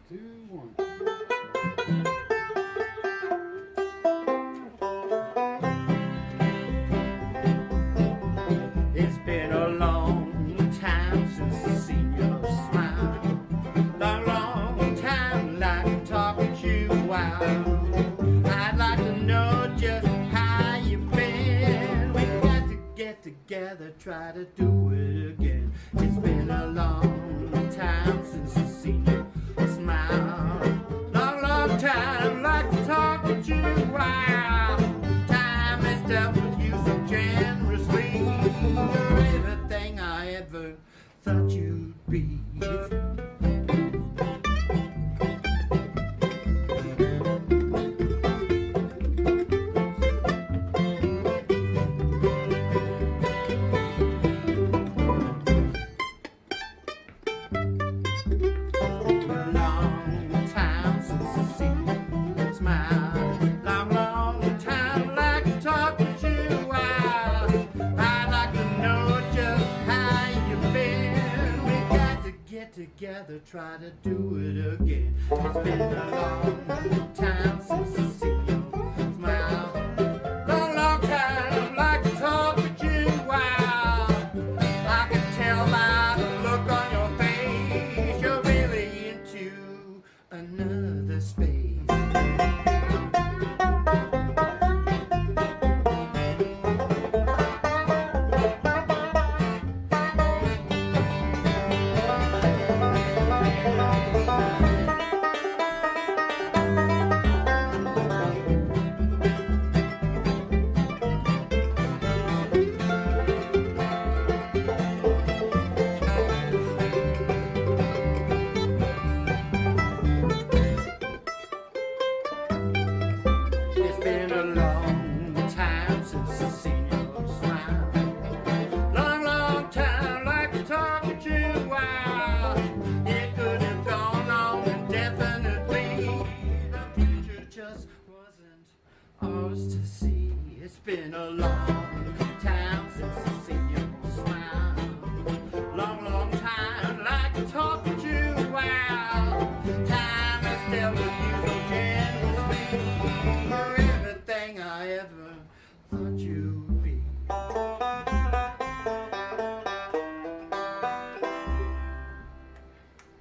2, 1. It's been a long time since I've seen your smile. A long time like to talk with you a while. I'd like to know just how you've been. We got to get together, try to do it again. It's been a long time since I've seen your smile. Long time like to talk with you a while. Time has dealt with you so generously. You're everything I ever thought you'd be. Together, try to do it again. It's been a long time since I see you smile. Long time, like to talk with you a while. I can tell by the look on your face, you're really into another space. It's been a long time since I've seen your smile. Long time, like to talk with you a while. It could have gone on indefinitely. The future just wasn't ours to see. It's been a long